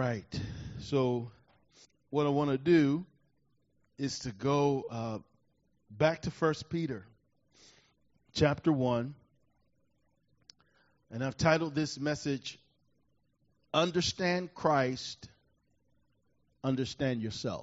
right. So what I want to do is to go back to 1 Peter chapter 1. And I've titled this message, Understand Christ, Understand Yourself.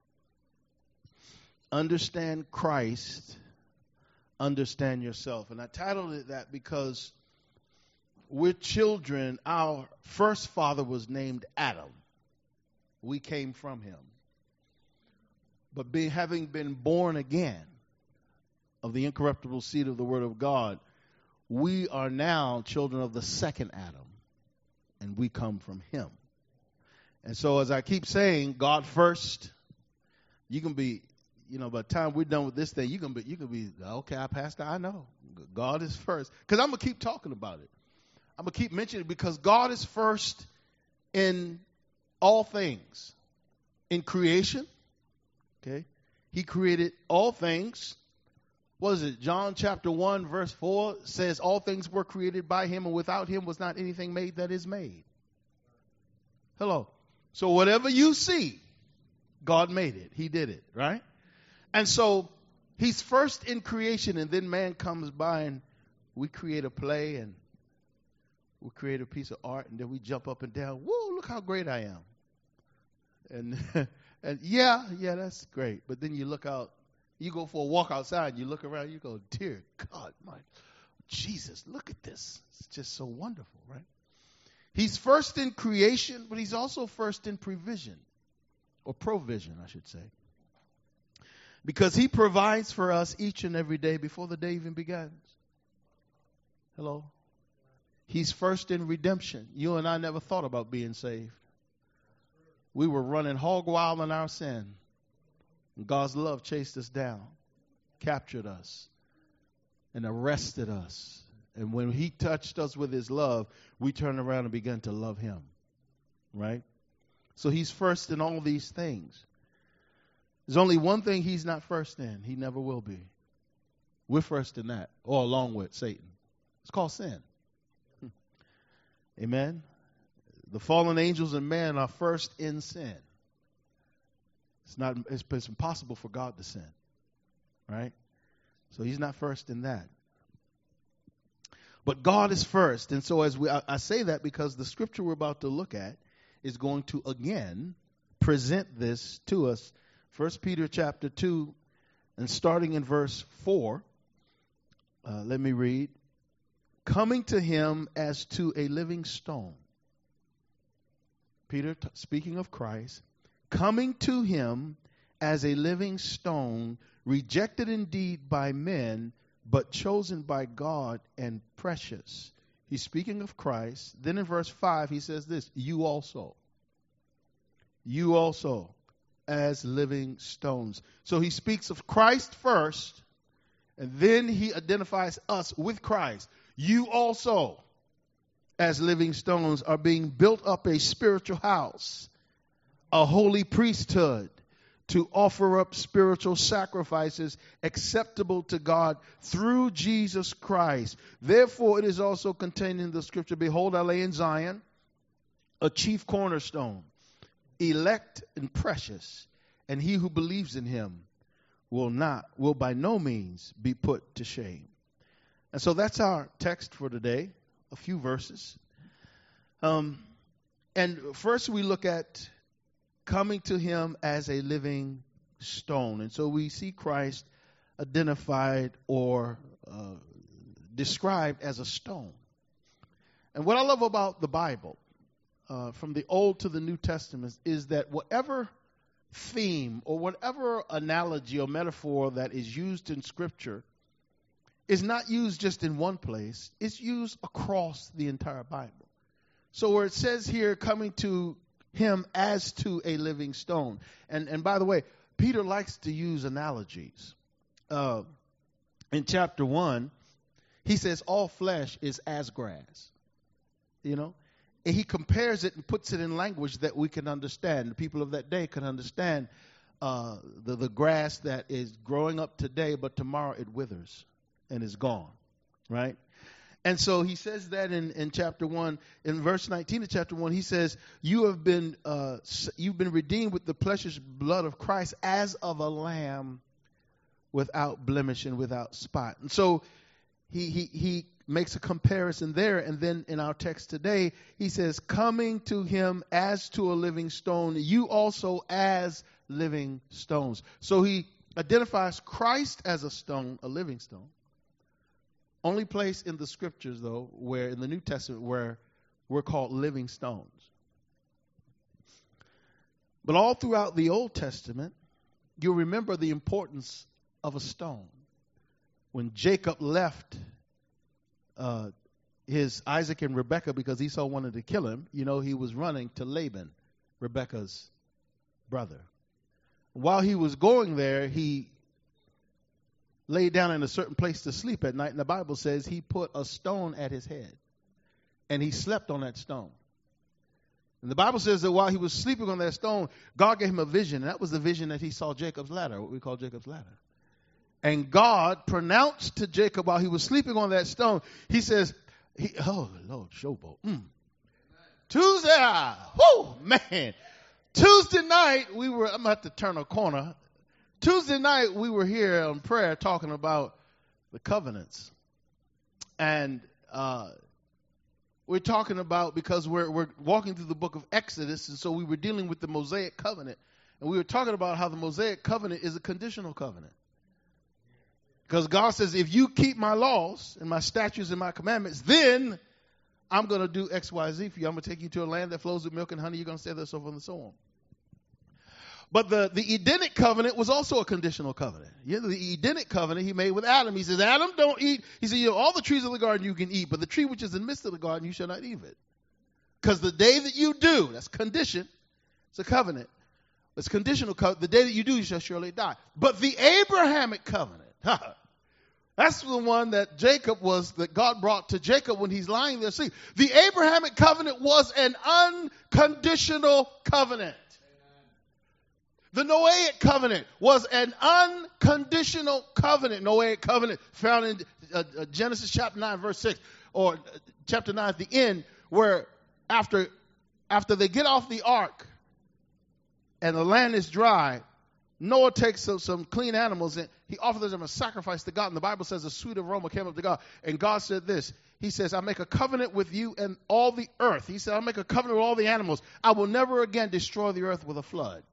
Understand Christ, Understand Yourself. And I titled it that because we're children. Our first father was named Adam. We came from him. But having been born again of the incorruptible seed of the Word of God, we are now children of the second Adam, and we come from him. And so as I keep saying, God first, you can be, by the time we're done with this thing, you can be, okay, Pastor, I know. God is first. Because I'm going to keep talking about it. I'm going to keep mentioning it because God is first in all things. In creation, okay? He created all things. What is it? John chapter 1 verse 4 says all things were created by him, and without him was not anything made that is made. Hello. So whatever you see, God made it. He did it, right? And so he's first in creation, and then man comes by and we create a play and we create a piece of art, and then we jump up and down. Whoa, look how great I am. And yeah, that's great. But then you look out, you go for a walk outside, you look around, you go, dear God, my Jesus, look at this. It's just so wonderful, right? He's first in creation, but he's also first in provision, or provision, I should say. Because he provides for us each and every day before the day even begins. Hello? He's first in redemption. You and I never thought about being saved. We were running hog wild in our sin. God's love chased us down, captured us, and arrested us. And when he touched us with his love, we turned around and began to love him. Right? So he's first in all these things. There's only one thing he's not first in. He never will be. We're first in that, or along with Satan. It's called sin. Amen? The fallen angels and man are first in sin. It's impossible for God to sin. Right? So he's not first in that. But God is first. And so I say that because the scripture we're about to look at is going to again present this to us. 1 Peter chapter 2, and starting in verse 4, let me read. Coming to him as to a living stone. Peter, speaking of Christ, coming to him as a living stone, rejected indeed by men, but chosen by God and precious. He's speaking of Christ. Then in verse 5, he says this, you also, as living stones. So he speaks of Christ first, and then he identifies us with Christ. You also, as living stones, are being built up a spiritual house, a holy priesthood, to offer up spiritual sacrifices acceptable to God through Jesus Christ. Therefore, it is also contained in the scripture, behold, I lay in Zion a chief cornerstone, elect and precious, and he who believes in him will by no means be put to shame. And so that's our text for today, a few verses. And first we look at coming to him as a living stone. And so we see Christ identified or described as a stone. And what I love about the Bible, from the Old to the New Testament, is that whatever theme or whatever analogy or metaphor that is used in Scripture is not used just in one place. It's used across the entire Bible. So where it says here, coming to him as to a living stone. And by the way, Peter likes to use analogies. In chapter 1, he says all flesh is as grass. And he compares it and puts it in language that we can understand. The people of that day can understand the grass that is growing up today, but tomorrow it withers and is gone, right? And so he says that in chapter 1, in verse 19 of chapter 1, he says, you've been redeemed with the precious blood of Christ as of a lamb without blemish and without spot. And so he makes a comparison there. And then in our text today, he says, coming to him as to a living stone, you also as living stones. So he identifies Christ as a stone, a living stone. Only place in the scriptures, though, where in the New Testament where we're called living stones. But all throughout the Old Testament, you'll remember the importance of a stone. When Jacob left his Isaac and Rebekah because Esau wanted to kill him, he was running to Laban, Rebekah's brother. While he was going there, he laid down in a certain place to sleep at night, and the Bible says he put a stone at his head, and he slept on that stone. And the Bible says that while he was sleeping on that stone, God gave him a vision, and that was the vision that he saw Jacob's ladder, what we call Jacob's ladder. And God pronounced to Jacob while he was sleeping on that stone, he says, oh, Lord, showboat. Tuesday, Tuesday night, I'm going to have to turn a corner. Tuesday night, we were here on prayer talking about the covenants. And we're talking about, because we're walking through the book of Exodus, and so we were dealing with the Mosaic covenant. And we were talking about how the Mosaic covenant is a conditional covenant. Because God says, if you keep my laws and my statutes and my commandments, then I'm going to do X, Y, Z for you. I'm going to take you to a land that flows with milk and honey. You're going to stay there, so forth and so on. But the Edenic covenant was also a conditional covenant. The Edenic covenant he made with Adam. He says, Adam, don't eat. He said, all the trees of the garden you can eat, but the tree which is in the midst of the garden, you shall not eat of it. Because the day that you do, that's condition, it's a covenant. It's conditional covenant. The day that you do, you shall surely die. But the Abrahamic covenant, that's the one that God brought to Jacob when he's lying there asleep. The Abrahamic covenant was an unconditional covenant. The Noahic covenant was an unconditional covenant. Noahic covenant found in Genesis chapter 9, verse 6, or chapter 9 at the end, where after they get off the ark and the land is dry, Noah takes some clean animals and he offers them a sacrifice to God. And the Bible says a sweet aroma came up to God. And God said this. He says, I make a covenant with you and all the earth. He said, I'll make a covenant with all the animals. I will never again destroy the earth with a flood.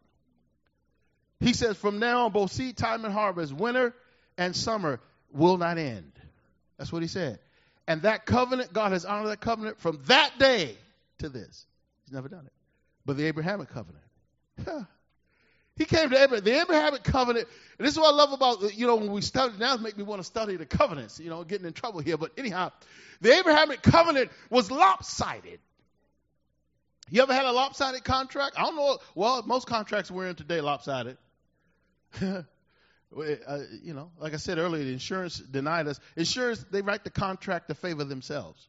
He says, from now on, both seed time and harvest, winter and summer will not end. That's what he said. And that covenant, God has honored that covenant from that day to this. He's never done it. But the Abrahamic covenant. He came to Abraham. The Abrahamic covenant, and this is what I love about, when we study, now it makes me want to study the covenants, getting in trouble here. But anyhow, the Abrahamic covenant was lopsided. You ever had a lopsided contract? I don't know. Well, most contracts we're in today lopsided. Like I said earlier, the insurance denied us. Insurance, they write the contract to favor themselves.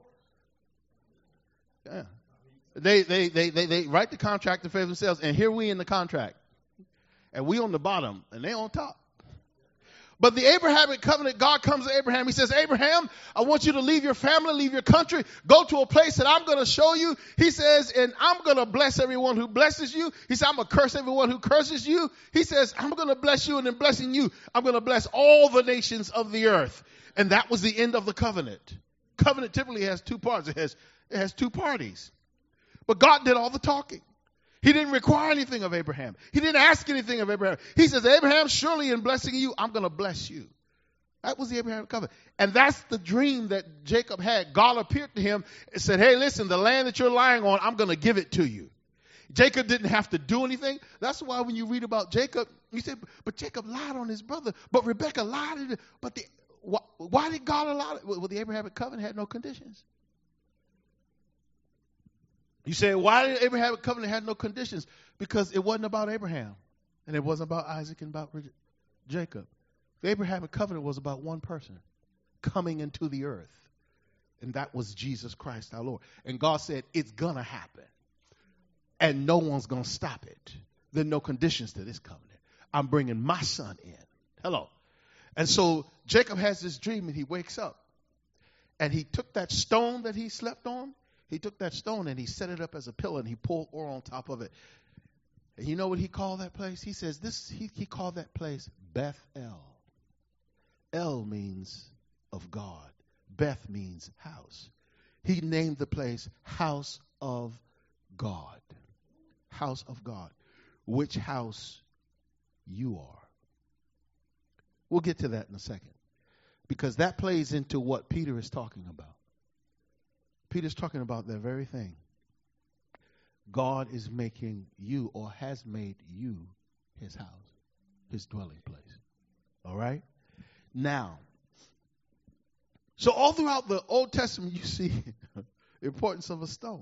Yeah. They write the contract to favor themselves, and here we in the contract. And we on the bottom, and they on top. But the Abrahamic covenant, God comes to Abraham. He says, Abraham, I want you to leave your family, leave your country, go to a place that I'm going to show you. He says, and I'm going to bless everyone who blesses you. He said, I'm going to curse everyone who curses you. He says, I'm going to bless you, and in blessing you, I'm going to bless all the nations of the earth. And that was the end of the covenant. Covenant typically has two parts. It has two parties. But God did all the talking. He didn't require anything of Abraham. He didn't ask anything of Abraham. He says, Abraham, surely in blessing you, I'm going to bless you. That was the Abrahamic covenant. And that's the dream that Jacob had. God appeared to him and said, hey, listen, the land that you're lying on, I'm going to give it to you. Jacob didn't have to do anything. That's why when you read about Jacob, you say, but Jacob lied on his brother. But Rebekah lied. But why did God allow it? Well, the Abrahamic covenant had no conditions. You say, why did Abrahamic covenant have no conditions? Because it wasn't about Abraham. And it wasn't about Isaac and about Jacob. The Abrahamic covenant was about one person coming into the earth. And that was Jesus Christ our Lord. And God said, it's going to happen. And no one's going to stop it. There are no conditions to this covenant. I'm bringing my son in. Hello. And so Jacob has this dream and he wakes up. And he took that stone that he slept on. He took that stone and he set it up as a pillar and he poured oil on top of it. And you know what he called that place? He says he called that place Beth-El. El means of God. Beth means house. He named the place House of God. House of God. Which house you are. We'll get to that in a second. Because that plays into what Peter is talking about. Peter's talking about that very thing. God is making you, or has made you, his house, his dwelling place. All right? Now, so all throughout the Old Testament, you see the importance of a stone.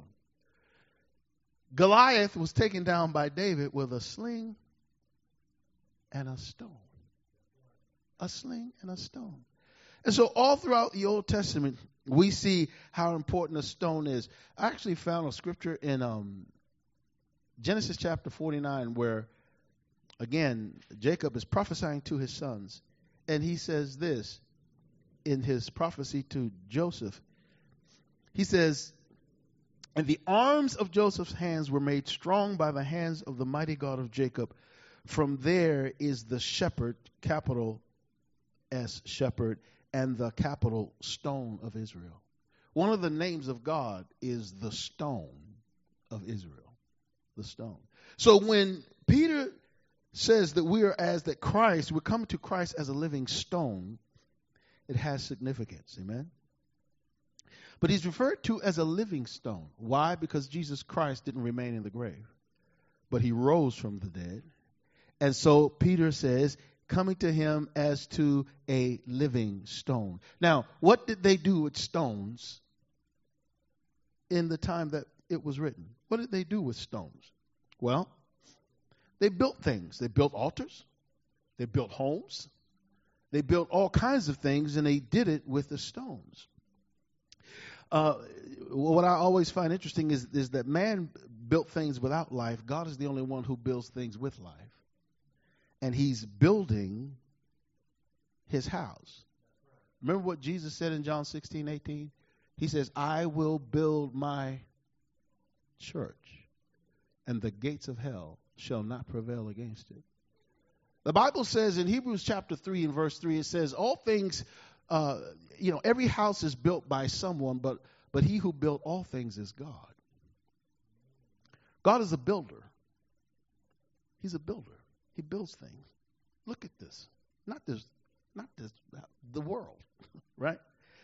Goliath was taken down by David with a sling and a stone. A sling and a stone. And so all throughout the Old Testament, we see how important a stone is. I actually found a scripture in Genesis chapter 49 where, again, Jacob is prophesying to his sons. And he says this in his prophecy to Joseph. He says, and the arms of Joseph's hands were made strong by the hands of the mighty God of Jacob. From there is the shepherd, capital S, shepherd, and the capital stone of Israel. One of the names of God is the stone of Israel. The stone. So when Peter says that we are as that Christ, we're coming to Christ as a living stone, it has significance. Amen? But he's referred to as a living stone. Why? Because Jesus Christ didn't remain in the grave, but he rose from the dead. And so Peter says, coming to him as to a living stone. Now, what did they do with stones in the time that it was written? What did they do with stones? Well, they built things. They built altars. They built homes. They built all kinds of things, and they did it with the stones. What I always find interesting is that man built things without life. God is the only one who builds things with life. And he's building his house. Remember what Jesus said in John 16:18? He says, I will build my church, and the gates of hell shall not prevail against it. The Bible says in Hebrews chapter 3 and verse 3, it says, all things, every house is built by someone, but he who built all things is God. God is a builder. He's a builder. He builds things. Look at this. Not this, the world, right?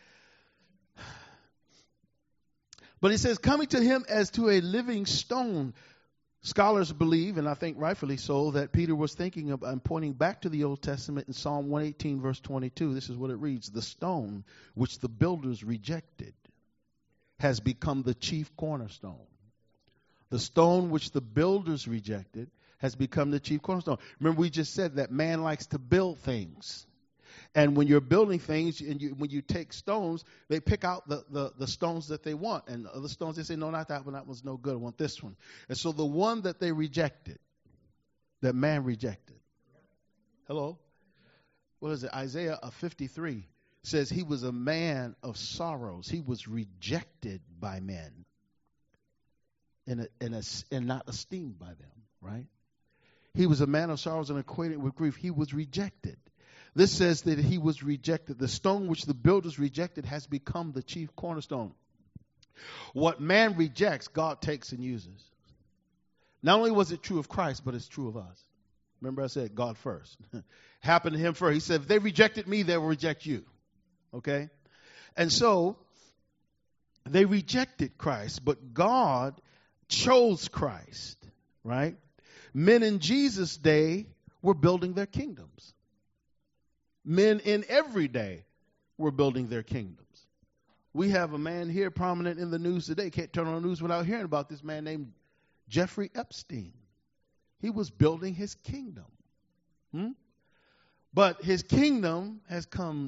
But he says, coming to him as to a living stone. Scholars believe, and I think rightfully so, that Peter was thinking of and pointing back to the Old Testament in Psalm 118, verse 22. This is what it reads. The stone which the builders rejected has become the chief cornerstone. The stone which the builders rejected has become the chief cornerstone. Remember, we just said that man likes to build things. And when you're building things, and when you take stones, they pick out the stones that they want. And other stones, they say, no, not that one. That one's no good. I want this one. And so the one that they rejected, that man rejected. Hello? What is it? Isaiah 53 says he was a man of sorrows. He was rejected by men and not esteemed by them, right? He was a man of sorrows and acquainted with grief. He was rejected. This says that he was rejected. The stone which the builders rejected has become the chief cornerstone. What man rejects, God takes and uses. Not only was it true of Christ, but it's true of us. Remember I said God first. Happened to him first. He said, if they rejected me, they will reject you. Okay? And so, they rejected Christ, but God chose Christ, right? Men in Jesus' day were building their kingdoms. Men in every day were building their kingdoms. We have a man here prominent in the news today. Can't turn on the news without hearing about this man named Jeffrey Epstein. He was building his kingdom. But his kingdom is coming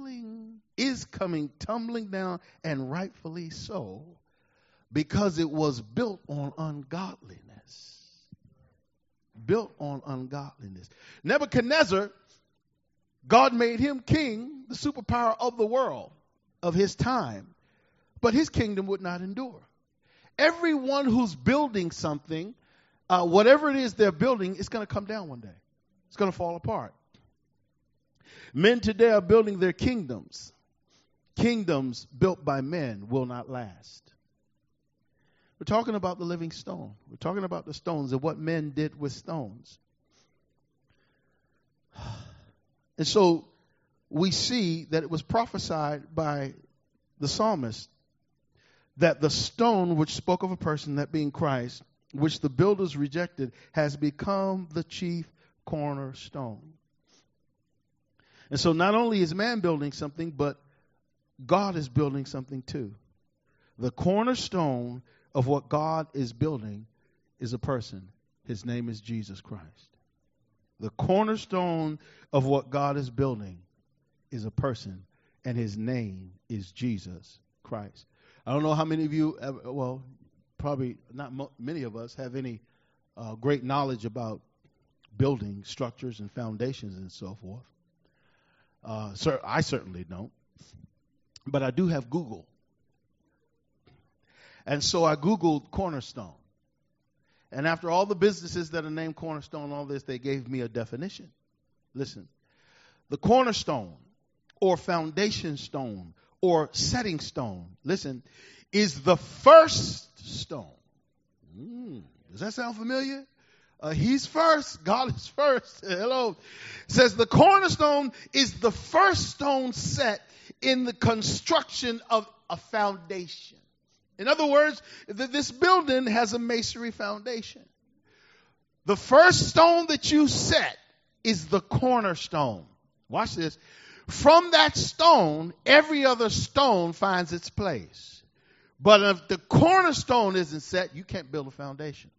tumbling down, and rightfully so, because it was built on ungodliness. Built on ungodliness. Nebuchadnezzar, God made him king, the superpower of the world. of his time, but his kingdom would not endure. Everyone who's building something, whatever it is they're building, it's going to come down one day. It's going to fall apart. Men today are building their kingdoms. Kingdoms built by men will not last. We're talking about the living stone. We're talking about the stones and what men did with stones. And so we see that it was prophesied by the psalmist that the stone which spoke of a person, that being Christ, which the builders rejected, has become the chief cornerstone. And so not only is man building something, but God is building something too. The cornerstone of what God is building is a person. His name is Jesus Christ. The cornerstone of what God is building is a person, and his name is Jesus Christ. I don't know how many of you, probably not many of us have any great knowledge about building structures and foundations and so forth. I certainly don't. But I do have Google. And so I Googled Cornerstone. And after all the businesses that are named Cornerstone, all this, they gave me a definition. Listen, the cornerstone or foundation stone or setting stone, listen, is the first stone. Does that sound familiar? He's first. God is first. Hello. It says the cornerstone is the first stone set in the construction of a foundation. In other words, this building has a masonry foundation. The first stone that you set is the cornerstone. Watch this. From that stone, every other stone finds its place. But if the cornerstone isn't set, you can't build a foundation.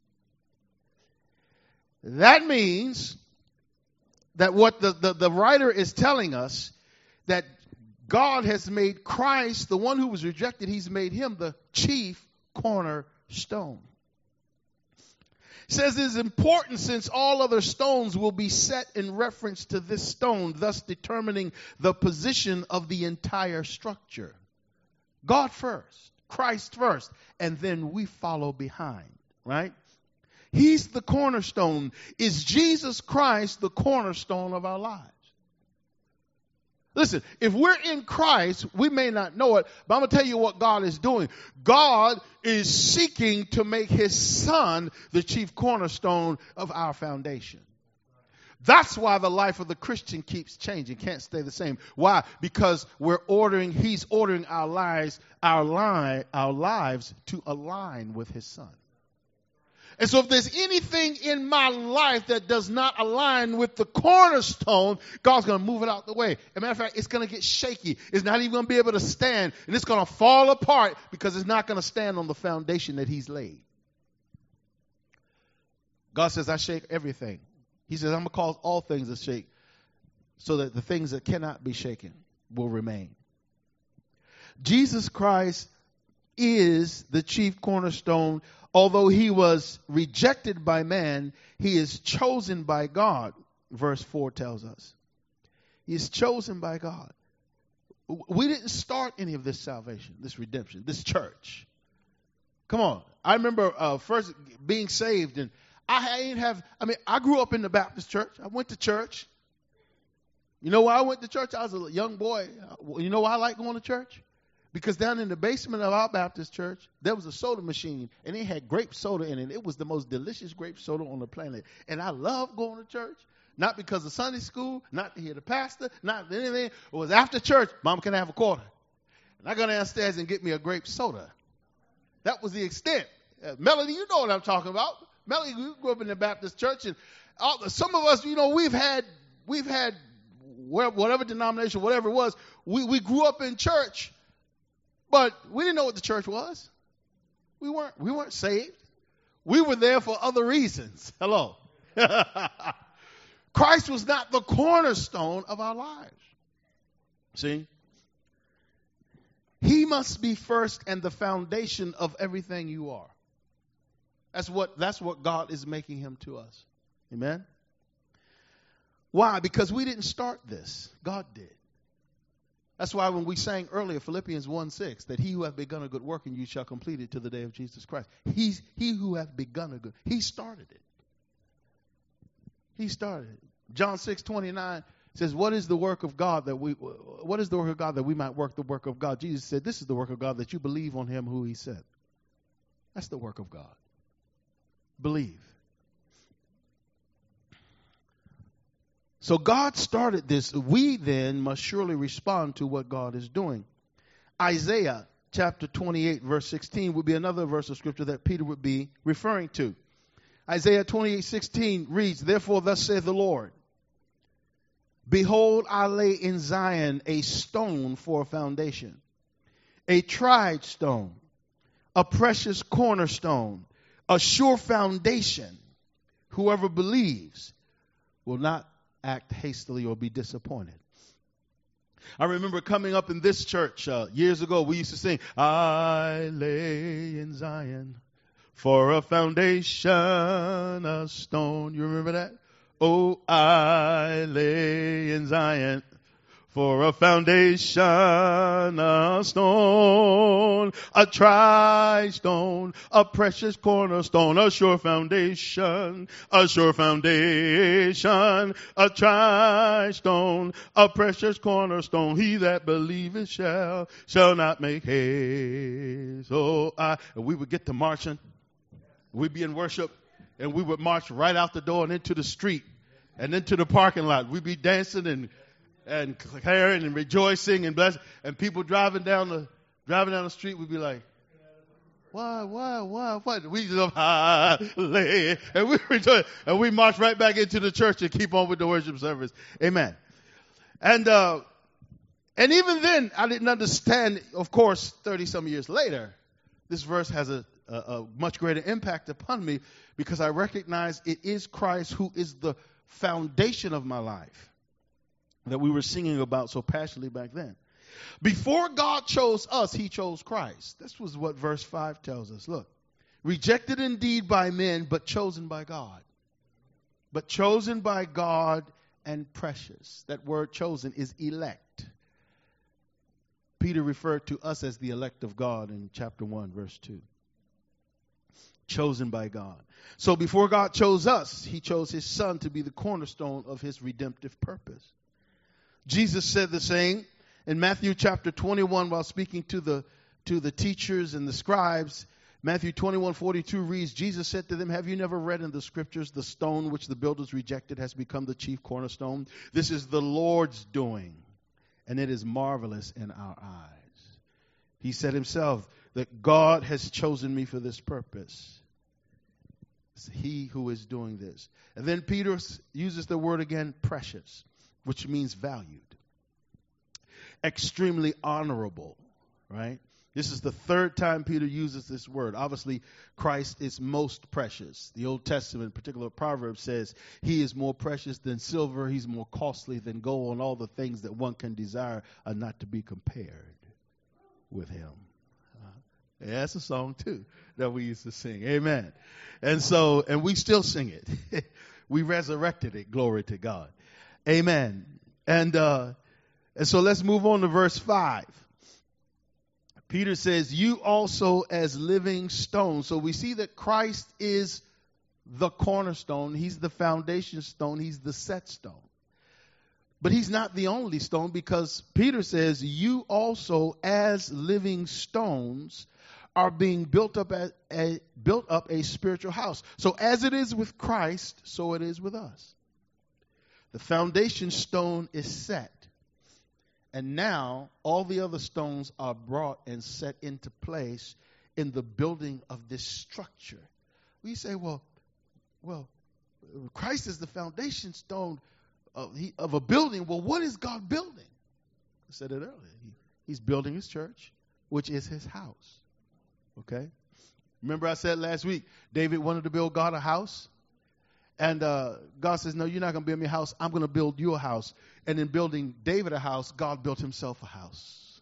That means that what the writer is telling us, that God has made Christ, the one who was rejected, he's made him the chief cornerstone. It says it is important since all other stones will be set in reference to this stone, thus determining the position of the entire structure. God first, Christ first, and then we follow behind, right? He's the cornerstone. Is Jesus Christ the cornerstone of our lives? Listen, if we're in Christ, we may not know it, but I'm going to tell you what God is doing. God is seeking to make his son the chief cornerstone of our foundation. That's why the life of the Christian keeps changing, can't stay the same. Why? Because he's ordering our lives to align with his son. And so if there's anything in my life that does not align with the cornerstone, God's going to move it out the way. As a matter of fact, it's going to get shaky. It's not even going to be able to stand. And it's going to fall apart because it's not going to stand on the foundation that he's laid. God says, I shake everything. He says, I'm going to cause all things to shake so that the things that cannot be shaken will remain. Jesus Christ is the chief cornerstone. Although he was rejected by man, he is chosen by God, verse 4 tells us. He is chosen by God. We didn't start any of this salvation, this redemption, this church. Come on. I remember first being saved, and I grew up in the Baptist church. I went to church. You know why I went to church? I was a young boy. You know why I like going to church? Because down in the basement of our Baptist church, there was a soda machine, and it had grape soda in it. It was the most delicious grape soda on the planet. And I loved going to church, not because of Sunday school, not to hear the pastor, not anything. It was after church, Mom, can I have a quarter? And I go downstairs and get me a grape soda. That was the extent. Melody, you know what I'm talking about. Melody, you grew up in the Baptist church, and some of us, we've had whatever denomination, whatever it was, we grew up in church. But we didn't know what the church was. We weren't saved. We were there for other reasons. Hello. Christ was not the cornerstone of our lives. See? He must be first and the foundation of everything you are. That's what God is making him to us. Amen? Why? Because we didn't start this. God did. That's why when we sang earlier, Philippians 1:6, that he who hath begun a good work in you shall complete it to the day of Jesus Christ. He who hath begun a good, he started it. He started it. John 6:29 says, what is the work of God that we might work the work of God? Jesus said, this is the work of God, that you believe on him who he sent. That's the work of God. Believe. So God started this. We then must surely respond to what God is doing. Isaiah chapter 28 verse 16 would be another verse of scripture that Peter would be referring to. Isaiah 28:16 reads, therefore thus saith the Lord, behold, I lay in Zion a stone for a foundation, a tried stone, a precious cornerstone, a sure foundation. Whoever believes will not act hastily or be disappointed. I remember coming up in this church years ago, we used to sing, I lay in Zion for a foundation, a stone. You remember that? Oh, I lay in Zion for a foundation, a stone, a tried stone, a precious cornerstone, a sure foundation, a tried stone, a precious cornerstone. He that believeth shall not make haste. Oh, and we would get to marching. We'd be in worship, and we would march right out the door and into the street and into the parking lot. We'd be dancing and declaring and rejoicing and blessing, and people driving down the street would be like, what? We just hallelujah, and we rejoice, and we march right back into the church and keep on with the worship service. Amen. And even then, I didn't understand. Of course, 30-some years later, this verse has a much greater impact upon me, because I recognize it is Christ who is the foundation of my life, that we were singing about so passionately back then. Before God chose us, he chose Christ. This was what verse 5 tells us. Look, rejected indeed by men, but chosen by God. But chosen by God and precious. That word chosen is elect. Peter referred to us as the elect of God in chapter 1, verse 2. Chosen by God. So before God chose us, he chose his son to be the cornerstone of his redemptive purpose. Jesus said the same in Matthew chapter 21 while speaking to the teachers and the scribes. Matthew 21:42 reads, Jesus said to them, have you never read in the scriptures, the stone which the builders rejected has become the chief cornerstone? This is the Lord's doing, and it is marvelous in our eyes. He said himself that God has chosen me for this purpose. It's he who is doing this. And then Peter uses the word again, precious, which means valued. Extremely honorable, right? This is the third time Peter uses this word. Obviously, Christ is most precious. The Old Testament, in particular Proverbs, says he is more precious than silver. He's more costly than gold, and all the things that one can desire are not to be compared with him. Yeah, that's a song too that we used to sing. Amen. And we still sing it. We resurrected it. Glory to God. Amen. And so let's move on to verse 5. Peter says, you also as living stones. So we see that Christ is the cornerstone. He's the foundation stone. He's the set stone. But he's not the only stone, because Peter says, you also as living stones are being built up a spiritual house. So as it is with Christ, so it is with us. The foundation stone is set. And now all the other stones are brought and set into place in the building of this structure. We say, well, Christ is the foundation stone of a building. Well, what is God building? I said it earlier. He's building his church, which is his house. Okay? Remember I said last week, David wanted to build God a house. And God says, no, you're not going to build me a house. I'm going to build you a house. And in building David a house, God built himself a house.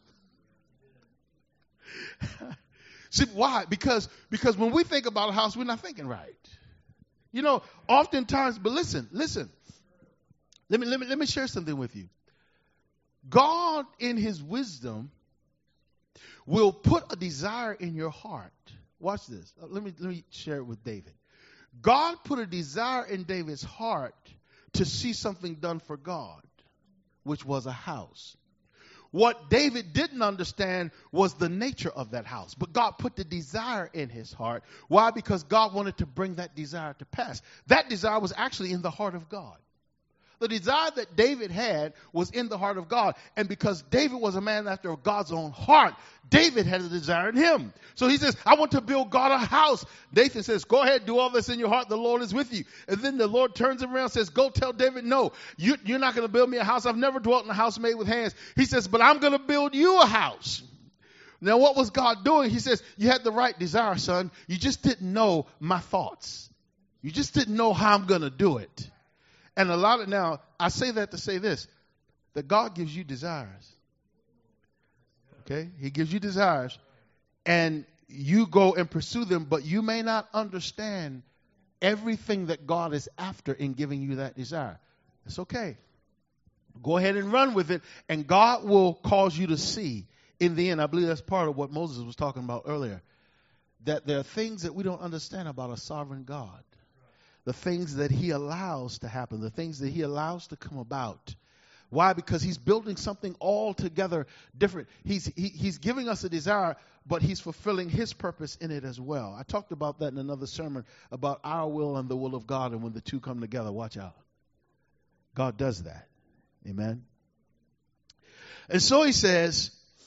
See, why? Because when we think about a house, we're not thinking right. You know, oftentimes, but listen. Let me share something with you. God, in his wisdom, will put a desire in your heart. Watch this. Let me share it with David. God put a desire in David's heart to see something done for God, which was a house. What David didn't understand was the nature of that house. But God put the desire in his heart. Why? Because God wanted to bring that desire to pass. That desire was actually in the heart of God. The desire that David had was in the heart of God. And because David was a man after God's own heart, David had a desire in him. So he says, I want to build God a house. Nathan says, go ahead, do all this in your heart. The Lord is with you. And then the Lord turns him around and says, go tell David, no, you're not going to build me a house. I've never dwelt in a house made with hands. He says, but I'm going to build you a house. Now, what was God doing? He says, you had the right desire, son. You just didn't know my thoughts. You just didn't know how I'm going to do it. And now, I say that to say this, that God gives you desires. Okay? He gives you desires. And you go and pursue them, but you may not understand everything that God is after in giving you that desire. It's okay. Go ahead and run with it, and God will cause you to see. In the end, I believe that's part of what Moses was talking about earlier, that there are things that we don't understand about a sovereign God. The things that he allows to happen, the things that he allows to come about. Why? Because he's building something altogether different. He's giving us a desire, but he's fulfilling his purpose in it as well. I talked about that in another sermon about our will and the will of God, and when the two come together, watch out. God does that. Amen. And so he says,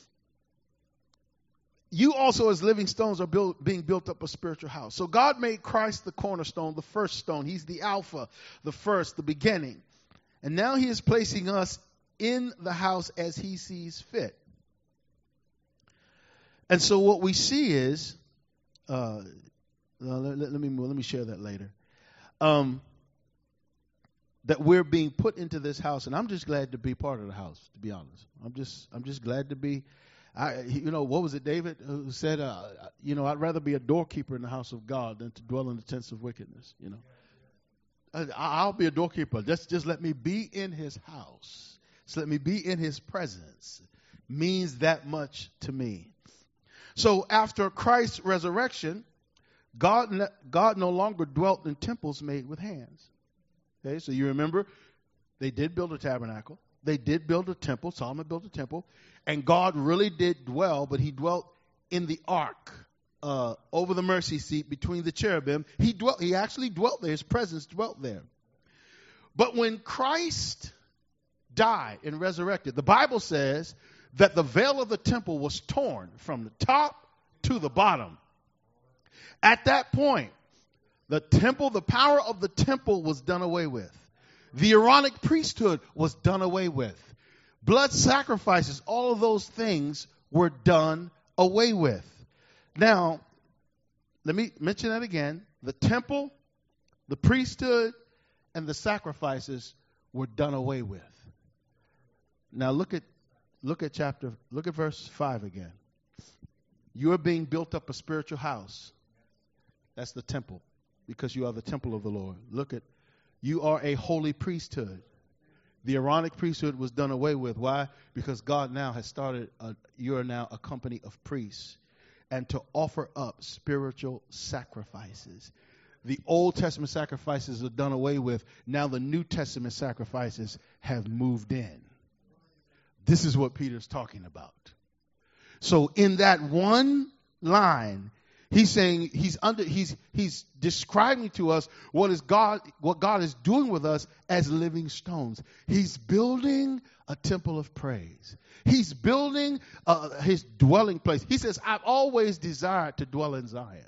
you also as living stones are being built up a spiritual house. So God made Christ the cornerstone, the first stone. He's the Alpha, the first, the beginning. And now he is placing us in the house as he sees fit. And so what we see is, let me share that later. That we're being put into this house, and I'm just glad to be part of the house, to be honest. I'm just glad to be. What was it, David, who said, I'd rather be a doorkeeper in the house of God than to dwell in the tents of wickedness, I'll be a doorkeeper. Just let me be in his house. Just let me be in his presence. Means that much to me. So after Christ's resurrection, God no longer dwelt in temples made with hands. Okay, so you remember, they did build a tabernacle. They did build a temple. Solomon built a temple. And God really did dwell, but he dwelt in the ark, over the mercy seat between the cherubim. He actually dwelt there. His presence dwelt there. But when Christ died and resurrected, the Bible says that the veil of the temple was torn from the top to the bottom. At that point, the power of the temple was done away with. The Aaronic priesthood was done away with. Blood sacrifices, all of those things were done away with. Now, let me mention that again. The temple, the priesthood, and the sacrifices were done away with. Now look at verse 5 again. You are being built up a spiritual house. That's the temple, because you are the temple of the Lord. You are a holy priesthood. The Aaronic priesthood was done away with. Why? Because God now has started, you are now a company of priests, and to offer up spiritual sacrifices. The Old Testament sacrifices are done away with. Now the New Testament sacrifices have moved in. This is what Peter's talking about. So in that one line, he's saying he's describing to us what God is doing with us as living stones. He's building a temple of praise. He's building his dwelling place. He says, I've always desired to dwell in Zion.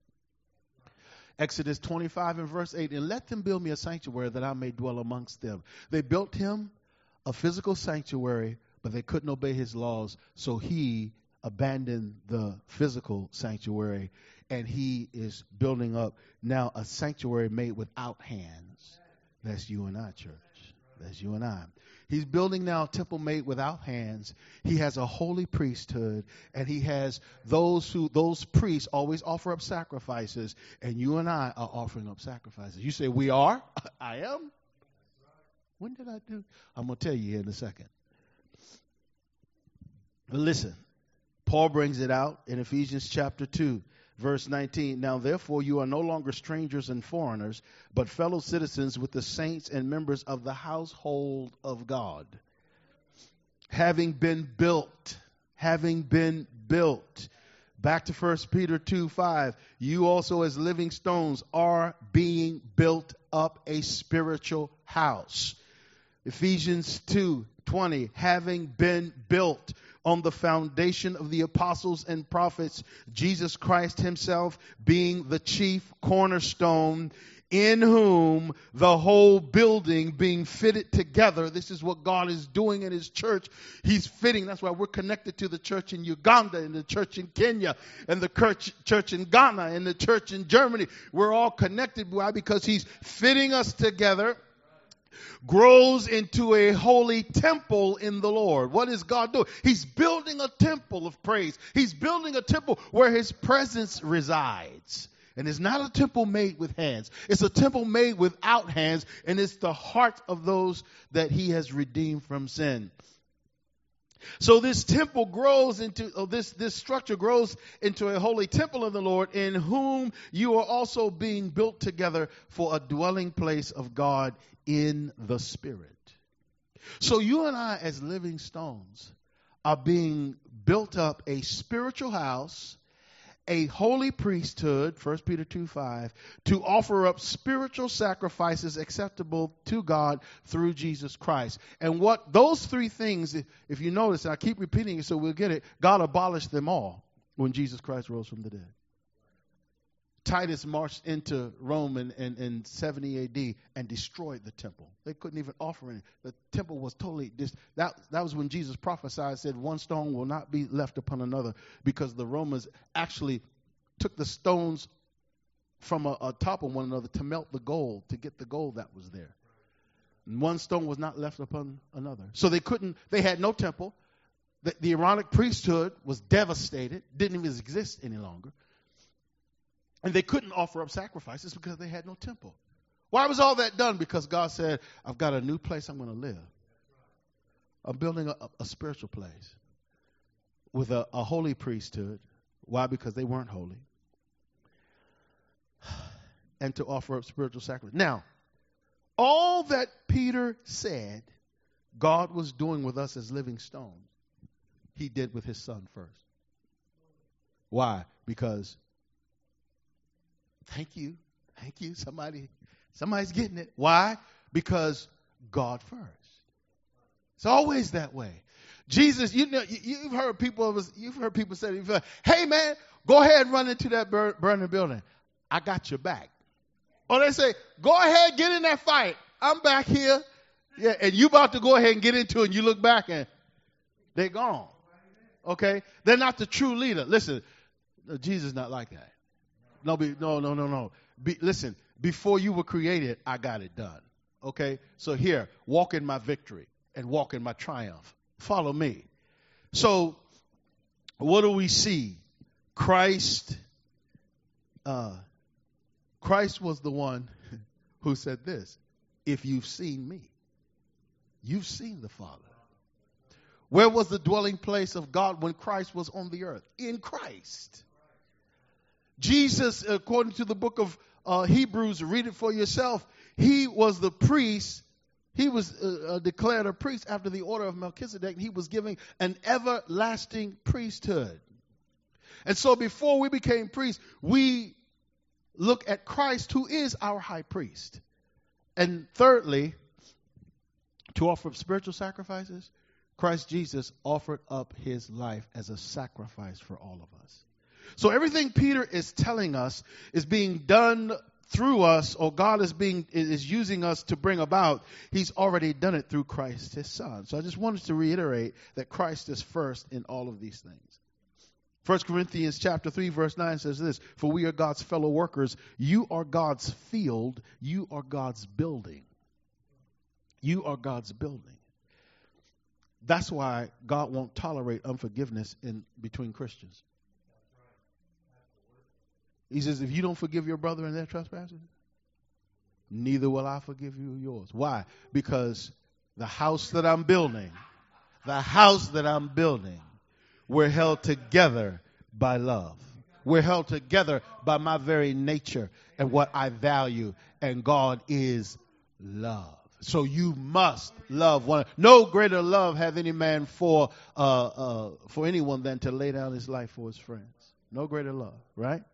Exodus 25 and verse 8, and let them build me a sanctuary that I may dwell amongst them. They built him a physical sanctuary, but they couldn't obey his laws, so he abandoned the physical sanctuary, and he is building up now a sanctuary made without hands. That's you and I, church. That's you and I. He's building now a temple made without hands. He has a holy priesthood, and he has those priests always offer up sacrifices, and you and I are offering up sacrifices. You say, we are? I am? When did I do? I'm going to tell you here in a second. Listen, Paul brings it out in Ephesians chapter 2, verse 19. Now, therefore, you are no longer strangers and foreigners, but fellow citizens with the saints and members of the household of God, having been built. Back to 1 Peter 2:5. You also as living stones are being built up a spiritual house. Ephesians 2:20. Having been built on the foundation of the apostles and prophets, Jesus Christ himself being the chief cornerstone, in whom the whole building being fitted together. This is what God is doing in his church. He's fitting. That's why we're connected to the church in Uganda and the church in Kenya and the church in Ghana and the church in Germany. We're all connected. Why? Because he's fitting us together. Grows into a holy temple in the Lord. What is God doing? He's building a temple of praise. He's building a temple where his presence resides. And it's not a temple made with hands. It's a temple made without hands. And it's the heart of those that he has redeemed from sin. So this temple grows into, this structure grows into a holy temple of the Lord, in whom you are also being built together for a dwelling place of God in the Spirit. So you and I as living stones are being built up a spiritual house, a holy priesthood, 1 Peter 2:5, to offer up spiritual sacrifices acceptable to God through Jesus Christ. And what those three things, if you notice, and I keep repeating it so we'll get it, God abolished them all when Jesus Christ rose from the dead. Titus marched into Rome in 70 AD and destroyed the temple. They couldn't even offer any. The temple was totally, that was when Jesus prophesied, said one stone will not be left upon another, because the Romans actually took the stones from a top of one another to melt the gold, to get the gold that was there. And one stone was not left upon another. So they had no temple. The Aaronic priesthood was devastated, didn't even exist any longer. And they couldn't offer up sacrifices because they had no temple. Why was all that done? Because God said, I've got a new place I'm going to live. I'm building a spiritual place with a holy priesthood. Why? Because they weren't holy. And to offer up spiritual sacrifice. Now, all that Peter said God was doing with us as living stones, he did with his son first. Why? Because Thank you. Somebody's getting it. Why? Because God first. It's always that way. Jesus, you've heard people say, hey man, go ahead and run into that burning building. I got your back. Or they say, go ahead, get in that fight. I'm back here. Yeah, and you about to go ahead and get into it, and you look back and they're gone. Okay? They're not the true leader. Listen, Jesus is not like that. No. Listen, before you were created, I got it done. Okay? So here, walk in my victory and walk in my triumph. Follow me. So, what do we see? Christ was the one who said this: if you've seen me, you've seen the Father. Where was the dwelling place of God when Christ was on the earth? In Christ. Jesus, according to the book of Hebrews, read it for yourself, he was the priest. He was declared a priest after the order of Melchizedek, and he was given an everlasting priesthood. And so before we became priests, we look at Christ, who is our high priest. And thirdly, to offer up spiritual sacrifices, Christ Jesus offered up his life as a sacrifice for all of us. So everything Peter is telling us is being done through us, or God is using us to bring about. He's already done it through Christ, his son. So I just wanted to reiterate that Christ is first in all of these things. 1 Corinthians chapter 3, verse 9 says this: for we are God's fellow workers. You are God's field. You are God's building. You are God's building. That's why God won't tolerate unforgiveness in between Christians. He says, if you don't forgive your brother in their trespasses, neither will I forgive you yours. Why? Because the house that I'm building We're held together by love. We're held together by my very nature and what I value. And God is love. So you must love one. No greater love hath any man for anyone than to lay down his life for his friends. No greater love, right?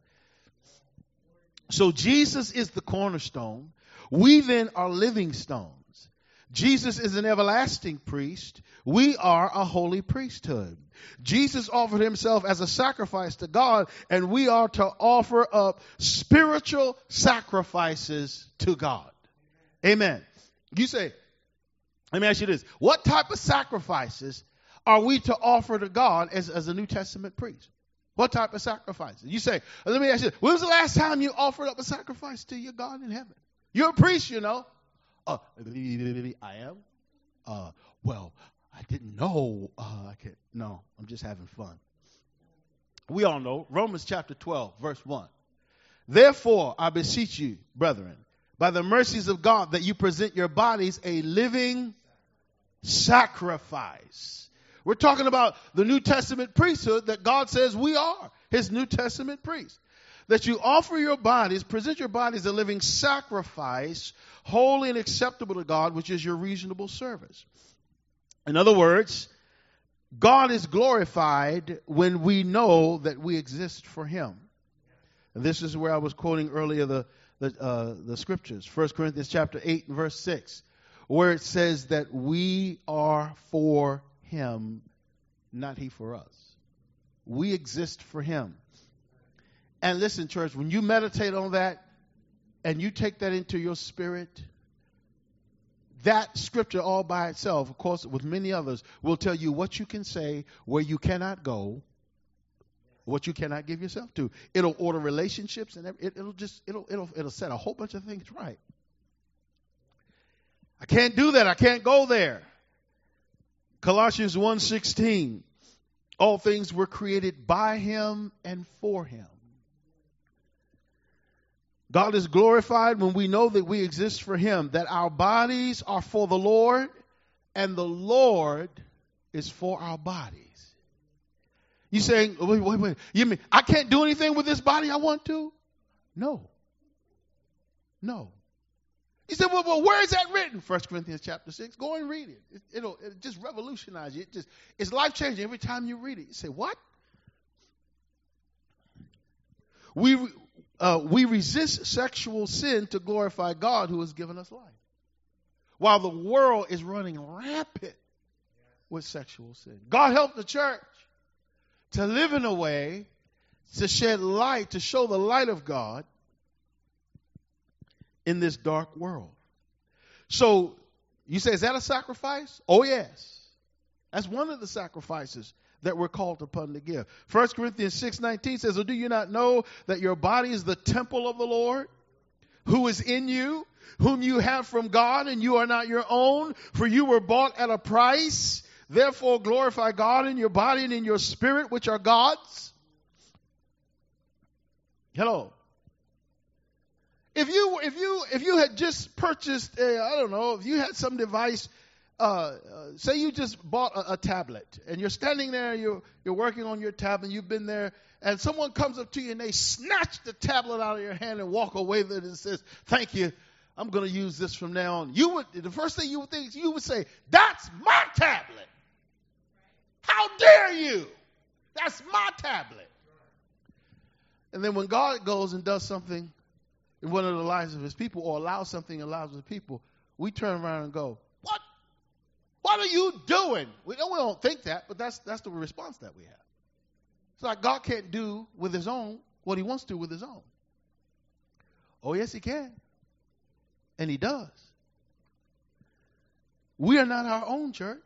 So Jesus is the cornerstone. We then are living stones. Jesus is an everlasting priest. We are a holy priesthood. Jesus offered himself as a sacrifice to God, and we are to offer up spiritual sacrifices to God. Amen. You say, let me ask you this. What type of sacrifices are we to offer to God as a New Testament priest? What type of sacrifices? You say, let me ask you, when was the last time you offered up a sacrifice to your God in heaven? You're a priest, you know. I am. Well, I didn't know. I can't. No, I'm just having fun. We all know Romans chapter 12, verse 1. Therefore, I beseech you, brethren, by the mercies of God, that you present your bodies a living sacrifice. We're talking about the New Testament priesthood that God says we are, his New Testament priests. That you offer your bodies, present your bodies a living sacrifice, holy and acceptable to God, which is your reasonable service. In other words, God is glorified when we know that we exist for him. And this is where I was quoting earlier the scriptures, 1 Corinthians chapter 8 and verse 6, where it says that we are for him, not he for us. We exist for him. And listen, church, when you meditate on that and you take that into your spirit, that scripture all by itself, of course, with many others, will tell you what you can say, where you cannot go, what you cannot give yourself to. It'll order relationships, and it'll set a whole bunch of things right. I can't do that. I can't go there. Colossians 1:16. All things were created by him and for him. God is glorified when we know that we exist for him, that our bodies are for the Lord, and the Lord is for our bodies. You saying, wait. You mean I can't do anything with this body I want to? No. You said, well, where is that written? 1 Corinthians chapter 6. Go and read it. It'll just revolutionize you. It's life-changing every time you read it. You say, what? We resist sexual sin to glorify God who has given us life. While the world is running rampant with sexual sin. God help the church to live in a way to shed light, to show the light of God in this dark world. So you say, is that a sacrifice? Oh, yes. That's one of the sacrifices that we're called upon to give. 1 Corinthians 6:19 says, or do you not know that your body is the temple of the Lord, who is in you, whom you have from God, and you are not your own, for you were bought at a price. Therefore glorify God in your body and in your spirit, which are God's. Hello. If you had just purchased if you had some device, say you just bought a tablet and you're standing there, you're working on your tablet, and you've been there, and someone comes up to you and they snatch the tablet out of your hand and walk away with it and says, thank you, I'm going to use this from now on. The first thing you would think, you would say, that's my tablet. How dare you? That's my tablet. And then when God goes and does something in one of the lives of his people, or allows something in the lives of the people, we turn around and go, what? What are you doing? We don't think that, but that's the response that we have. It's like God can't do with his own what he wants to with his own. Oh, yes, he can. And he does. We are not our own, church.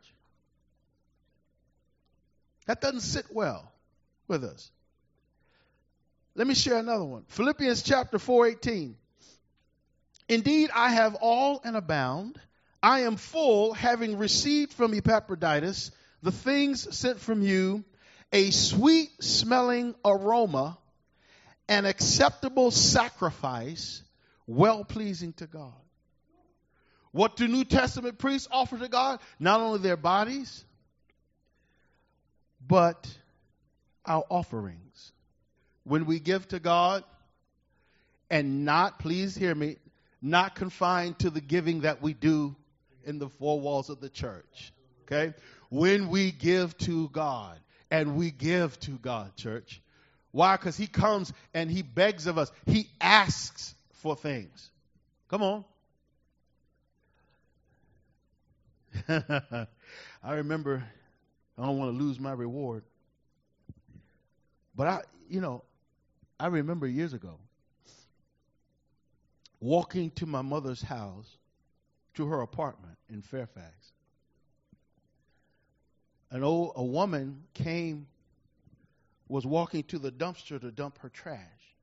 That doesn't sit well with us. Let me share another one. Philippians chapter 4:18. Indeed, I have all and abound. I am full, having received from Epaphroditus the things sent from you, a sweet-smelling aroma, an acceptable sacrifice, well-pleasing to God. What do New Testament priests offer to God? Not only their bodies, but our offerings. When we give to God, and not, please hear me, not confined to the giving that we do in the four walls of the church. Okay? When we give to God, and we give to God, church. Why? Because he comes and he begs of us. He asks for things. Come on. I remember, I don't want to lose my reward. But I remember years ago walking to my mother's house, to her apartment in Fairfax. A woman was walking to the dumpster to dump her trash.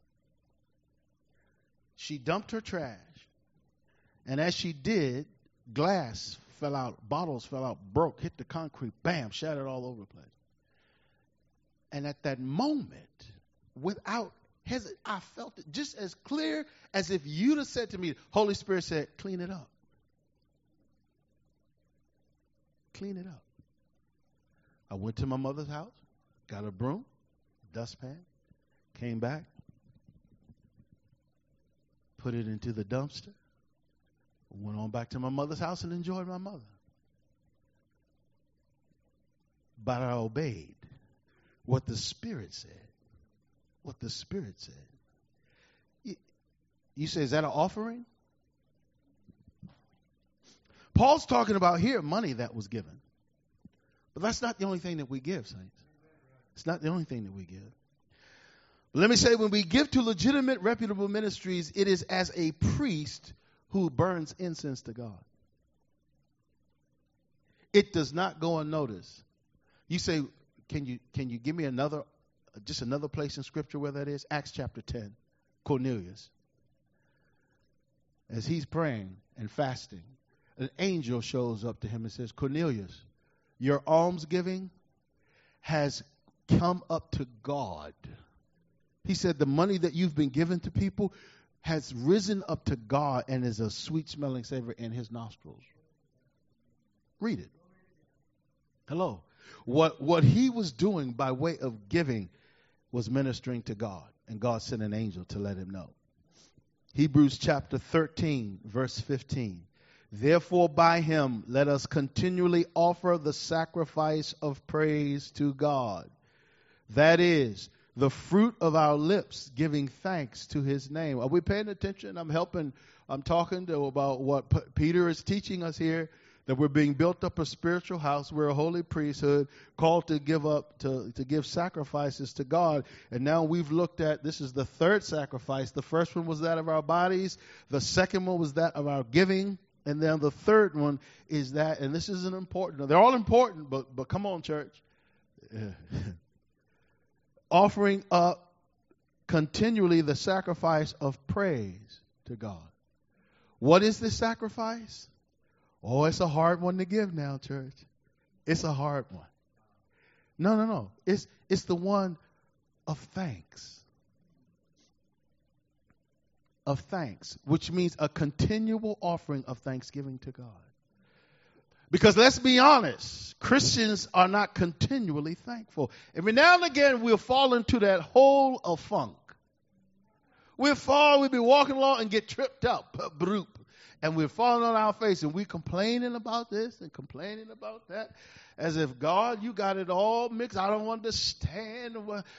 She dumped her trash, and as she did, glass fell out, bottles fell out, broke, hit the concrete, bam, shattered all over the place. And at that moment, without hesitation, I felt it just as clear as if you'd have said to me, Holy Spirit said, clean it up. Clean it up. I went to my mother's house, got a broom, dustpan, came back, put it into the dumpster, went on back to my mother's house and enjoyed my mother. But I obeyed what the Spirit said. What the Spirit said. You say, is that an offering? Paul's talking about here money that was given. But that's not the only thing that we give, saints. It's not the only thing that we give. But let me say, when we give to legitimate, reputable ministries, it is as a priest who burns incense to God. It does not go unnoticed. You say, can you give me another place in Scripture where that is? Acts chapter 10, Cornelius. As he's praying and fasting, an angel shows up to him and says, Cornelius, your almsgiving has come up to God. He said the money that you've been given to people has risen up to God and is a sweet-smelling savor in his nostrils. Read it. Hello. What he was doing by way of giving was ministering to God, and God sent an angel to let him know. Hebrews chapter 13, verse 15. Therefore, by him, let us continually offer the sacrifice of praise to God. That is, the fruit of our lips, giving thanks to his name. Are we paying attention? I'm talking about what Peter is teaching us here, that we're being built up a spiritual house. We're a holy priesthood called to give sacrifices to God. And now we've looked at, this is the third sacrifice. The first one was that of our bodies. The second one was that of our giving. And then the third one is that, and this isn't important. They're all important, but come on, church. Offering up continually the sacrifice of praise to God. What is this sacrifice? Oh, it's a hard one to give now, church. It's a hard one. No. It's the one of thanks. Of thanks, which means a continual offering of thanksgiving to God. Because let's be honest, Christians are not continually thankful. Every now and again, we'll fall into that hole of funk. We'll be walking along and get tripped up, and we're falling on our face, and we're complaining about this and complaining about that, as if, God, you got it all mixed. I don't understand,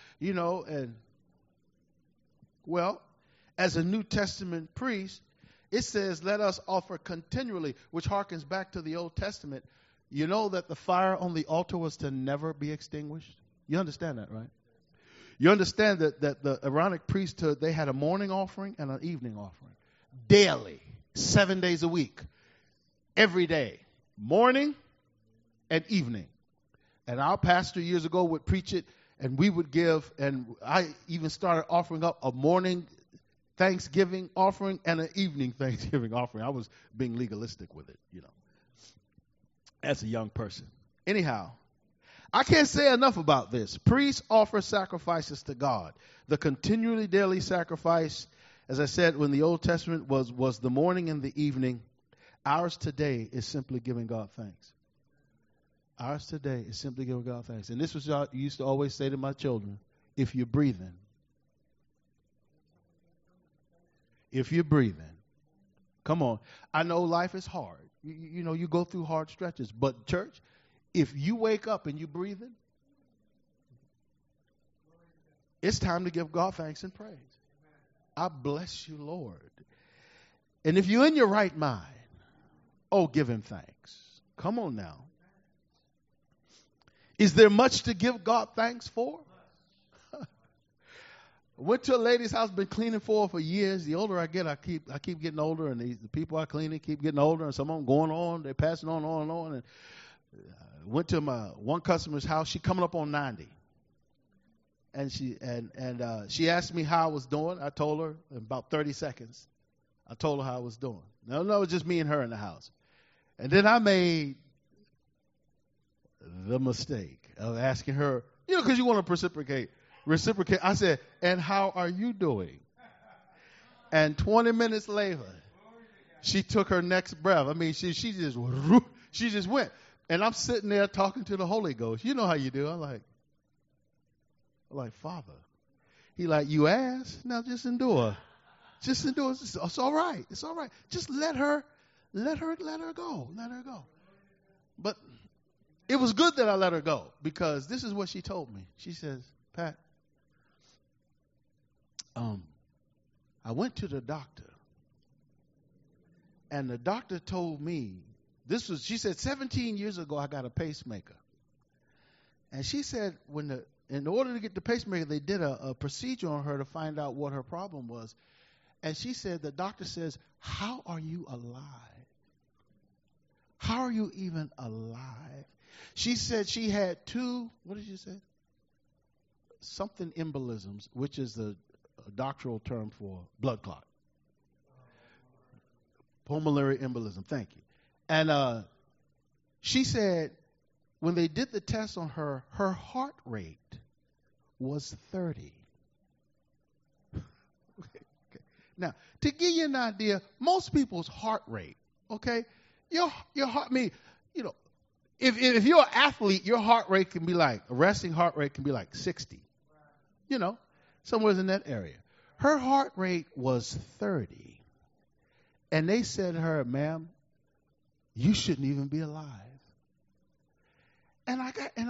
as a New Testament priest, it says, let us offer continually, which harkens back to the Old Testament. You know that the fire on the altar was to never be extinguished? You understand that, right? You understand that the Aaronic priesthood, they had a morning offering and an evening offering. Daily, 7 days a week, every day, morning and evening. And our pastor years ago would preach it, and we would give, and I even started offering up a morning Thanksgiving offering and an evening Thanksgiving offering. I was being legalistic with it, as a young person. Anyhow, I can't say enough about this. Priests offer sacrifices to God. The continually daily sacrifice, as I said, when the Old Testament was the morning and the evening, ours today is simply giving God thanks. Ours today is simply giving God thanks. And this was what I used to always say to my children. If you're breathing. If you're breathing. Come on. I know life is hard. You know, you go through hard stretches. But church, if you wake up and you're breathing, it's time to give God thanks and praise. I bless you, Lord. And if you're in your right mind, oh, give him thanks. Come on now. Is there much to give God thanks for? Went to a lady's house, been cleaning for her for years. The older I get, I keep getting older, and the people I cleaning keep getting older, and some of them going on, they're passing on and on. And went to my one customer's house. She coming up on 90. And she asked me how I was doing. I told her in about 30 seconds. I told her how I was doing. No, it was just me and her in the house. And then I made the mistake of asking her, because you want to reciprocate. I said, and how are you doing? And 20 minutes later, she took her next breath. I mean, she just went. And I'm sitting there talking to the Holy Ghost. You know how you do. I'm like, Father. He like, you asked? Now just endure. Just endure. It's all right. It's all right. Just let her go. Let her go. But it was good that I let her go, because this is what she told me. She says, Pat, I went to the doctor, and the doctor told me, she said 17 years ago I got a pacemaker. And she said in order to get the pacemaker, they did a procedure on her to find out what her problem was. And she said, the doctor says, how are you alive? How are you even alive? She said she had 2, what did you say? Something embolisms, which is a doctoral term for blood clot. Pulmonary embolism, thank you. And she said when they did the test on her, her heart rate was 30. Okay. Now, to give you an idea, most people's heart rate, okay, your heart, I mean, if you're an athlete, your heart rate can be like, a resting heart rate can be like 60. Somewhere in that area. Her heart rate was 30. And they said to her, ma'am, you shouldn't even be alive. And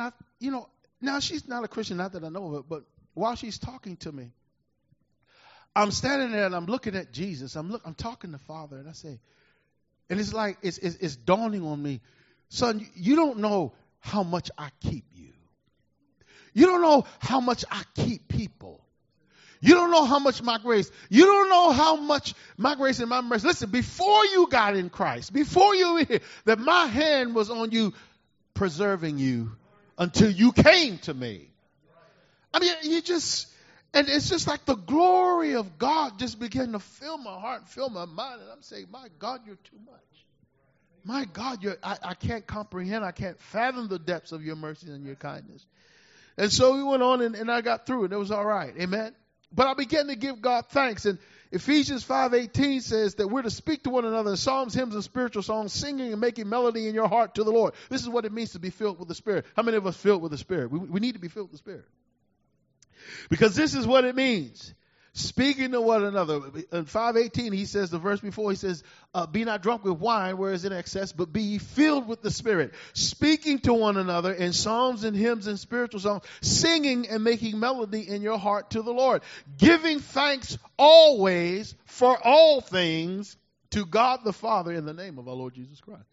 now she's not a Christian, not that I know of it, but while she's talking to me, I'm standing there and I'm looking at Jesus. I'm talking to Father, and I say, and it's like, it's dawning on me, son, you don't know how much I keep you. You don't know how much I keep people. You don't know how much my grace. You don't know how much my grace and my mercy. Listen, before you got in Christ, before you were here, that my hand was on you, preserving you until you came to me. I mean, and it's just like the glory of God just began to fill my heart and fill my mind. And I'm saying, my God, you're too much. My God, I can't comprehend. I can't fathom the depths of your mercy and your kindness. And so we went on and I got through, and it was all right. Amen. But I began to give God thanks. And Ephesians 5:18 says that we're to speak to one another in psalms, hymns, and spiritual songs, singing and making melody in your heart to the Lord. This is what it means to be filled with the Spirit. How many of us filled with the Spirit? We need to be filled with the Spirit. Because this is what it means. Speaking to one another. In 5:18, he says, the verse before, he says, be not drunk with wine, whereas in excess, but be ye filled with the Spirit. Speaking to one another in psalms and hymns and spiritual songs, singing and making melody in your heart to the Lord. Giving thanks always for all things to God the Father in the name of our Lord Jesus Christ.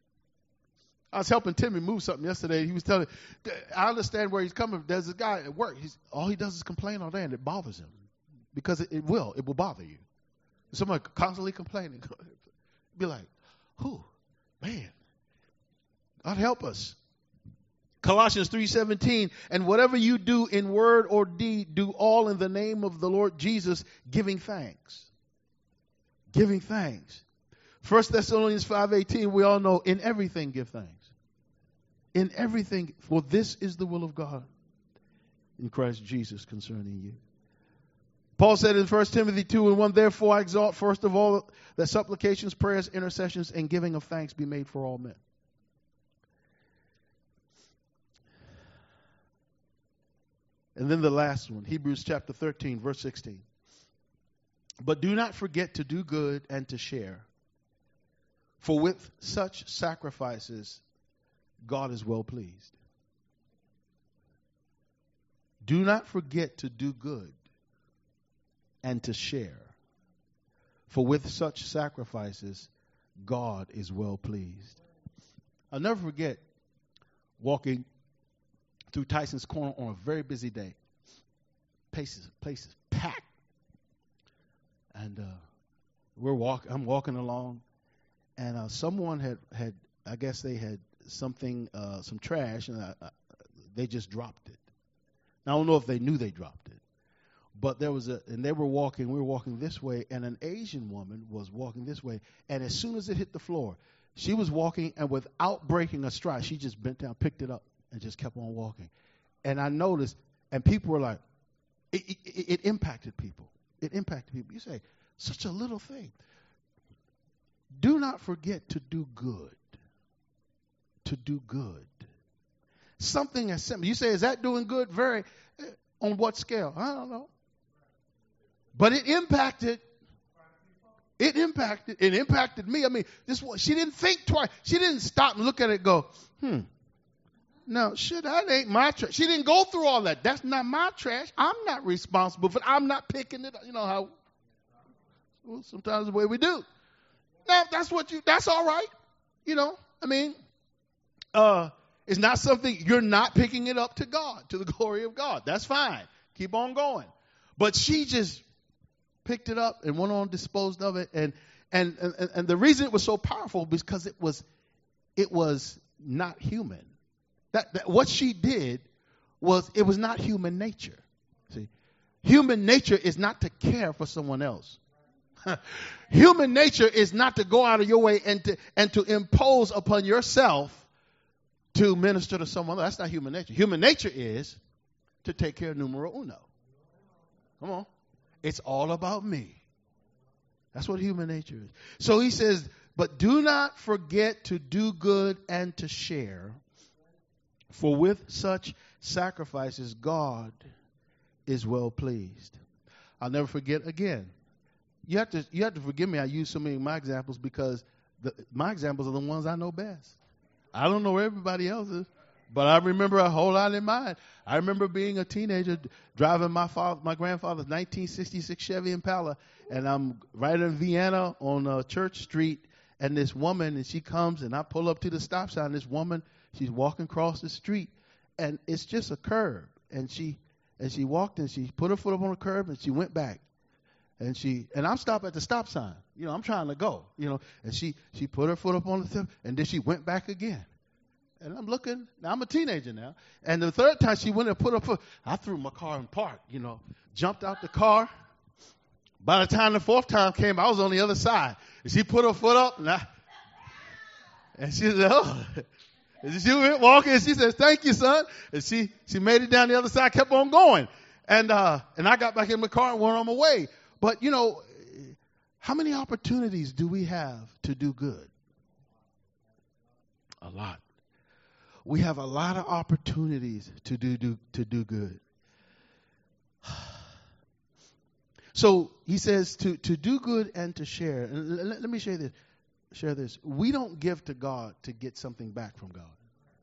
I was helping Timmy move something yesterday. He was telling me, I understand where he's coming from. There's a guy at work. All he does is complain all day, and it bothers him. Because it will bother you. Someone constantly complaining. Be like, man, God help us. Colossians 3:17, and whatever you do in word or deed, do all in the name of the Lord Jesus, giving thanks. Giving thanks. 1 Thessalonians 5:18, we all know, in everything give thanks. In everything, for this is the will of God in Christ Jesus concerning you. Paul said in 1 Timothy 2:1, therefore I exhort first of all that supplications, prayers, intercessions, and giving of thanks be made for all men. And then the last one, Hebrews chapter 13, verse 16. But do not forget to do good and to share, for with such sacrifices, God is well pleased. Do not forget to do good and to share, for with such sacrifices, God is well pleased. I'll never forget walking through Tyson's Corner on a very busy day. Places packed. And I'm walking along, and someone had I guess they had something, some trash, and they just dropped it. Now, I don't know if they knew they dropped it, but we were walking this way, and an Asian woman was walking this way, and as soon as it hit the floor, she was walking, and without breaking a stride, she just bent down, picked it up, and just kept on walking. And I noticed, and people were like, it impacted people. It impacted people. You say, such a little thing. Do not forget to do good. To do good. Something as simple. You say, is that doing good? On what scale? I don't know. But it impacted me. I mean, she didn't think twice. She didn't stop and look at it and go, no, shit, that ain't my trash. She didn't go through all that. That's not my trash. I'm not responsible for it. I'm not picking it up. You know how sometimes the way we do. Now, that's all right. You know, I mean, it's not something, you're not picking it up to God, to the glory of God. That's fine. Keep on going. But she just picked it up and went on, disposed of it. And the reason it was so powerful was because it was not human. That what she did it was not human nature. See, human nature is not to care for someone else. Human nature is not to go out of your way and to impose upon yourself to minister to someone else. That's not human nature. Human nature is to take care of numero uno. Come on. It's all about me. That's what human nature is. So he says, but do not forget to do good and to share, for with such sacrifices, God is well pleased. I'll never forget again. You have to forgive me. I use so many of my examples because my examples are the ones I know best. I don't know where everybody else is, but I remember a whole lot in mind. I remember being a teenager driving my grandfather's 1966 Chevy Impala, and I'm right in Vienna on Church Street, and this woman, and she comes, and I pull up to the stop sign. This woman, she's walking across the street, and it's just a curb, and she walked, and she put her foot up on the curb, and she went back. And I'm stopped at the stop sign. You know, I'm trying to go, you know. And she put her foot up on the thing, and then she went back again. And I'm looking. Now, I'm a teenager now. And the third time she went and put her foot, I threw my car in park, you know, jumped out the car. By the time the fourth time came, I was on the other side. And she put her foot up, and she said, oh. And she went walking, and she said, thank you, son. And she made it down the other side, kept on going. And I got back in my car and went on my way. But, you know, how many opportunities do we have to do good? A lot. We have a lot of opportunities to do good. So he says to do good and to share. And let me share this. We don't give to God to get something back from God.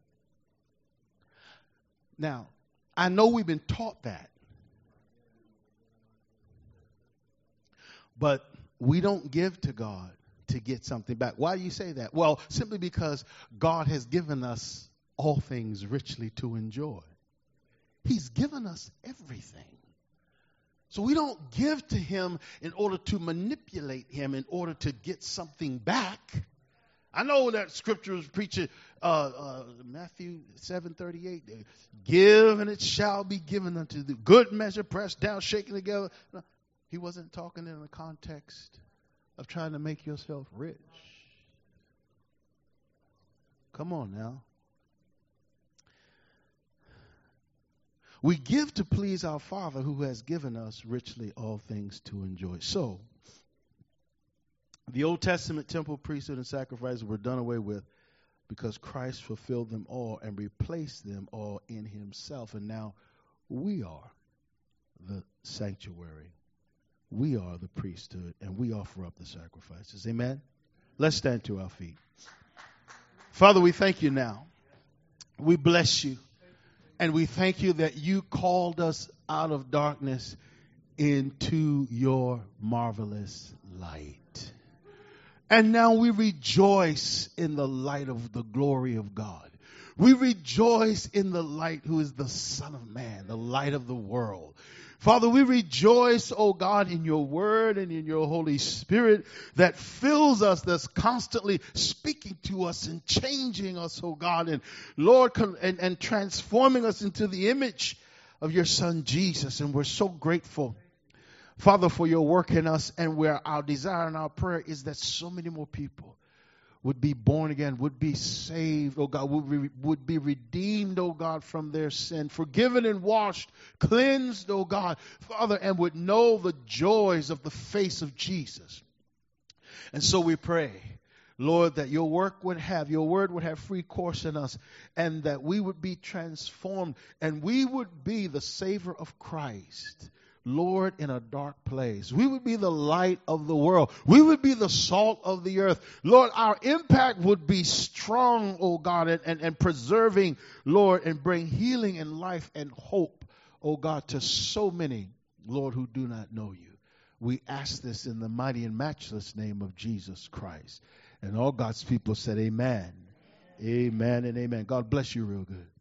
Now, I know we've been taught that. But we don't give to God to get something back. Why do you say that? Well, simply because God has given us all things richly to enjoy. He's given us everything. So we don't give to him in order to manipulate him, in order to get something back. I know that scripture is preaching, Matthew 7:38, give and it shall be given unto thee. Good measure, pressed down, shaken together. No. He wasn't talking in the context of trying to make yourself rich. Come on now. We give to please our Father who has given us richly all things to enjoy. So, the Old Testament temple, priesthood, and sacrifices were done away with because Christ fulfilled them all and replaced them all in himself. And now We are the sanctuary. We are the priesthood, and we offer up the sacrifices. Amen? Let's stand to our feet. Father, we thank you now. We bless you. And we thank you that you called us out of darkness into your marvelous light. And now we rejoice in the light of the glory of God. We rejoice in the light who is the Son of Man, the light of the world. Father, we rejoice, oh God, in your word and in your Holy Spirit that fills us, that's constantly speaking to us and changing us, oh God, and Lord, and transforming us into the image of your Son Jesus. And we're so grateful, Father, for your work in us, and where our desire and our prayer is that so many more people would be born again, would be saved, oh God, would be redeemed, oh God, from their sin, forgiven and washed, cleansed, oh God, Father, and would know the joys of the face of Jesus. And so we pray, Lord, that your word would have free course in us, and that we would be transformed, and we would be the savor of Christ, Lord, in a dark place. We would be the light of the world. We would be the salt of the earth. Lord, our impact would be strong, oh God, and preserving, Lord, and bring healing and life and hope, oh God, to so many, Lord, who do not know you. We ask this in the mighty and matchless name of Jesus Christ. And all God's people said amen. Amen and amen. God bless you real good.